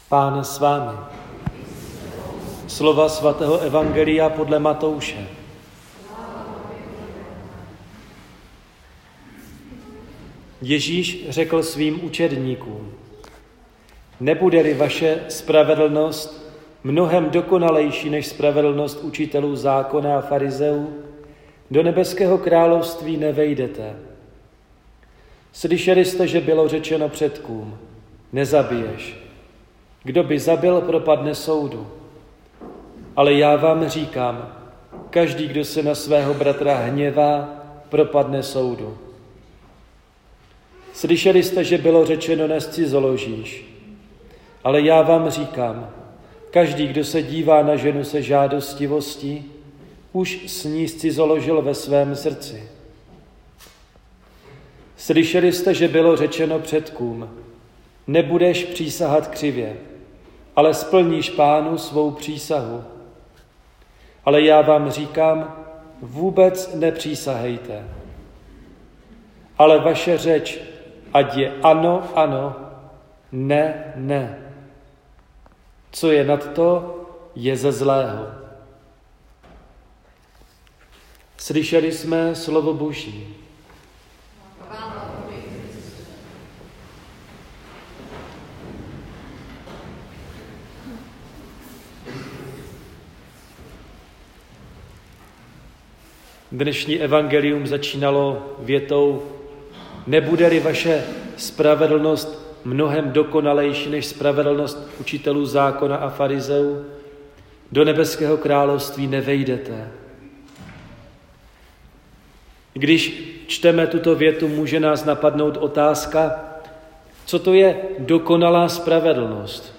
Pán s vámi. Slova svatého evangelia podle Matouše. Ježíš řekl svým učedníkům: Nebude-li vaše spravedlnost mnohem dokonalejší než spravedlnost učitelů zákona a farizeů, do nebeského království nevejdete. Slyšeli jste, že bylo řečeno předkům: nezabiješ. Kdo by zabil, propadne soudu. Ale já vám říkám, každý, kdo se na svého bratra hněvá, propadne soudu. Slyšeli jste, že bylo řečeno: nezcizoložíš. Ale já vám říkám, každý, kdo se dívá na ženu se žádostivostí, už s ní zcizoložil ve svém srdci. Slyšeli jste, že bylo řečeno předkům: nebudeš přísahat křivě, ale splníš Pánu svou přísahu. Ale já vám říkám, vůbec nepřísahejte. Ale vaše řeč, ať je ano, ano, ne, ne. Co je nad to, je ze zlého. Slyšeli jsme slovo Boží. Dnešní evangelium začínalo větou: nebude-li vaše spravedlnost mnohem dokonalejší než spravedlnost učitelů zákona a farizeů, do nebeského království nevejdete. Když čteme tuto větu, může nás napadnout otázka, co to je dokonalá spravedlnost.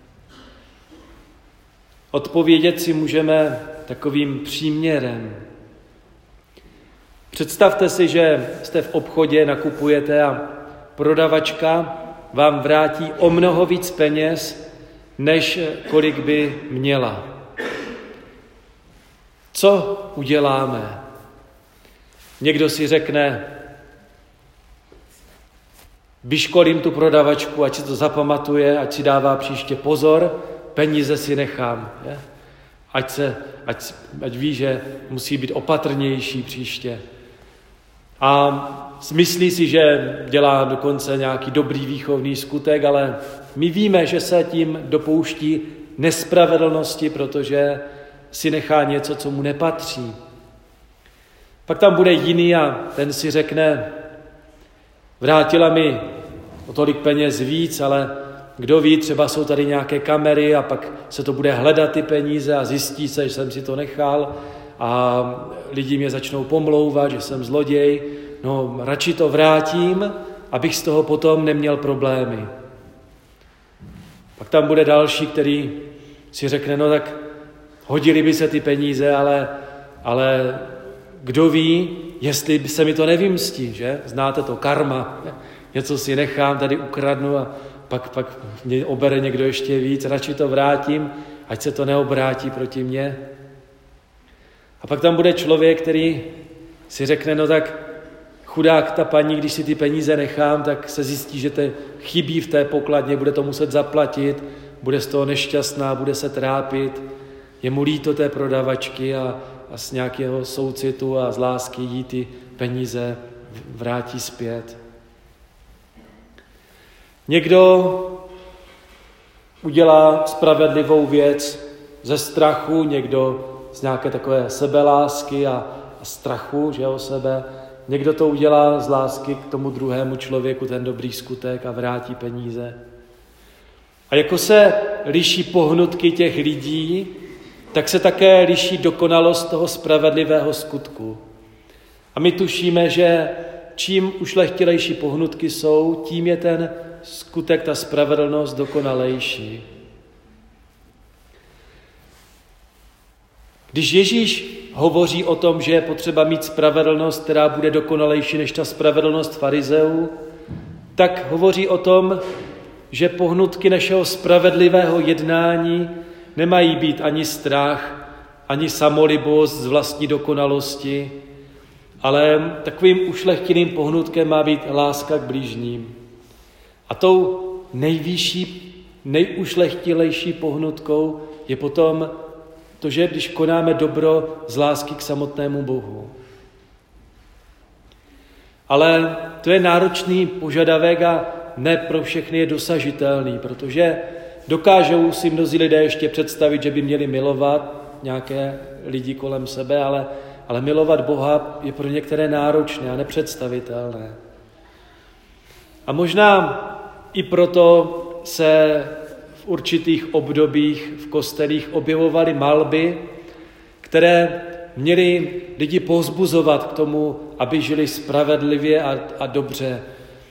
Odpovědět si můžeme takovým příměrem. Představte si, že jste v obchodě, nakupujete a prodavačka vám vrátí o mnoho víc peněz, než kolik by měla. Co uděláme? Někdo si řekne: vyškolím tu prodavačku, ať si to zapamatuje, ať si dává příště pozor, peníze si nechám. Je? Ať ví, že musí být opatrnější příště. A myslí si, že dělá dokonce nějaký dobrý výchovný skutek, ale my víme, že se tím dopouští nespravedlnosti, protože si nechá něco, co mu nepatří. Pak tam bude jiný a ten si řekne: vrátila mi o tolik peněz víc, ale kdo ví, třeba jsou tady nějaké kamery a pak se to bude hledat ty peníze a zjistí se, že jsem si to nechal a lidi mě začnou pomlouvat, že jsem zloděj. No, radši to vrátím, abych z toho potom neměl problémy. Pak tam bude další, který si řekne: no tak hodily by se ty peníze, ale kdo ví, jestli se mi to nevymstí, že? Znáte to, karma. Něco si nechám, tady ukradnu a pak mě obere někdo ještě víc. Radši to vrátím, ať se to neobrátí proti mně. A pak tam bude člověk, který si řekne: no tak chudák ta paní, když si ty peníze nechám, tak se zjistí, že to chybí v té pokladně, bude to muset zaplatit, bude z toho nešťastná, bude se trápit. Je mu líto té prodavačky a z nějakého soucitu a z lásky jí ty peníze vrátí zpět. Někdo udělá spravedlivou věc ze strachu, někdo z nějaké takové sebelásky a strachu, že o sebe. Někdo to udělá z lásky k tomu druhému člověku, ten dobrý skutek, a vrátí peníze. A jako se liší pohnutky těch lidí, tak se také liší dokonalost toho spravedlivého skutku. A my tušíme, že čím ušlechtilejší pohnutky jsou, tím je ten skutek, ta spravedlnost dokonalejší. Když Ježíš hovoří o tom, že je potřeba mít spravedlnost, která bude dokonalejší než ta spravedlnost farizeů, tak hovoří o tom, že pohnutky našeho spravedlivého jednání nemají být ani strach, ani samolibost z vlastní dokonalosti, ale takovým ušlechtilým pohnutkem má být láska k bližním. A tou nejvyšší nejušlechtilejší pohnutkou je potom to, že když konáme dobro z lásky k samotnému Bohu. Ale to je náročný požadavek a ne pro všechny je dosažitelný, protože dokážou si mnozí lidé ještě představit, že by měli milovat nějaké lidi kolem sebe, ale milovat Boha je pro některé náročné a nepředstavitelné. A možná i proto se v určitých obdobích v kostelích objevovaly malby, které měly lidi povzbuzovat k tomu, aby žili spravedlivě a dobře.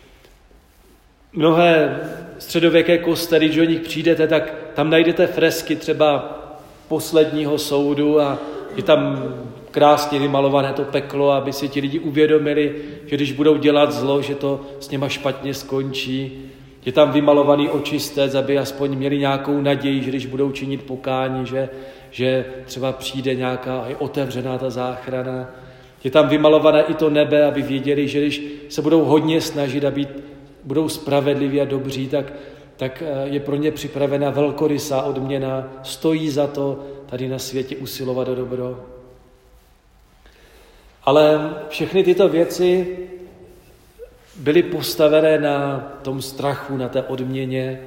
Mnohé středověké kostely, když do nich přijdete, tak tam najdete fresky třeba posledního soudu a je tam krásně vymalované to peklo, aby si ti lidi uvědomili, že když budou dělat zlo, že to s něma špatně skončí. Je tam vymalovaný očistec, aby aspoň měli nějakou naději, že když budou činit pokání, že třeba přijde nějaká, je otevřená ta záchrana. Je tam vymalované i to nebe, aby věděli, že když se budou hodně snažit a budou spravedliví a dobří, tak je pro ně připravena velkorysá odměna. Stojí za to tady na světě usilovat o dobro. Ale všechny tyto věci byly postavené na tom strachu, na té odměně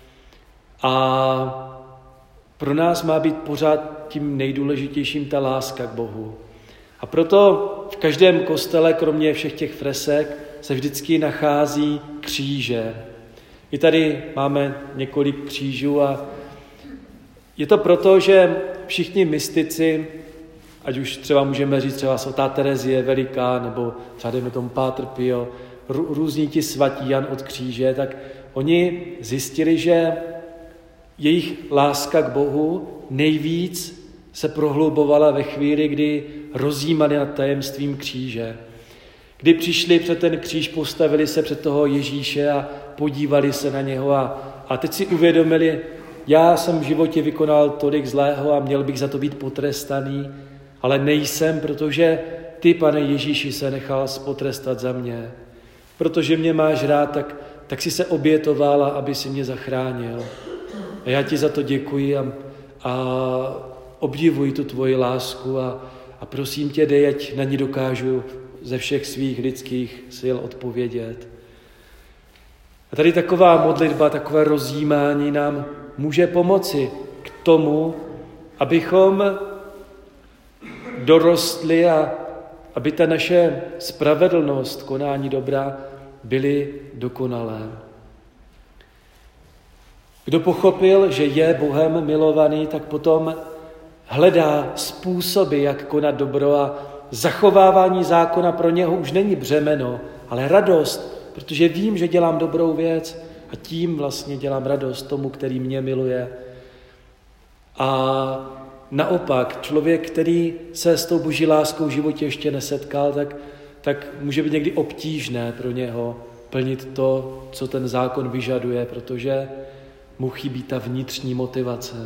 a pro nás má být pořád tím nejdůležitějším ta láska k Bohu. A proto v každém kostele, kromě všech těch fresek, se vždycky nachází kříže. I tady máme několik křížů a je to proto, že všichni mystici, ať už třeba můžeme říct třeba svatá Terezie Veliká, nebo třeba dejme tomu Pátr Pio, různí ti svatí Jan od kříže, tak oni zjistili, že jejich láska k Bohu nejvíc se prohlubovala ve chvíli, kdy rozjímali nad tajemstvím kříže. Kdy přišli před ten kříž, postavili se před toho Ježíše a podívali se na něho a teď si uvědomili, já jsem v životě vykonal tolik zlého a měl bych za to být potrestaný, ale nejsem, protože ty, Pane Ježíši, se nechal potrestat za mě. Protože mě máš rád, tak si se obětoval, aby si mě zachránil. A já ti za to děkuji a obdivuji tu tvoji lásku a prosím tě, dej, ať na ní dokážu ze všech svých lidských sil odpovědět. A tady taková modlitba, takové rozjímání nám může pomoci k tomu, abychom dorostli a aby ta naše spravedlnost, konání dobra byly dokonalé. Kdo pochopil, že je Bohem milovaný, tak potom hledá způsoby, jak konat dobro a zachovávání zákona pro něho už není břemeno, ale radost, protože vím, že dělám dobrou věc a tím vlastně dělám radost tomu, který mě miluje. A naopak, člověk, který se s tou boží láskou v životě ještě nesetkal, tak může být někdy obtížné pro něho plnit to, co ten zákon vyžaduje, protože mu chybí ta vnitřní motivace.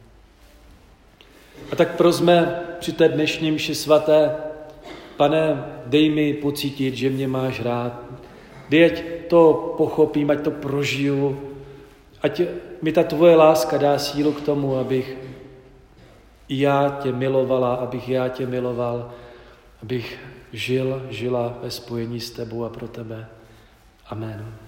A tak prosme při té dnešní mši svaté, Pane, dej mi pocítit, že mě máš rád. Dej, ať to pochopím, ať to prožiju, ať mi ta tvoje láska dá sílu k tomu, abych i já tě milovala, abych já tě miloval, abych žila ve spojení s tebou a pro tebe. Amen.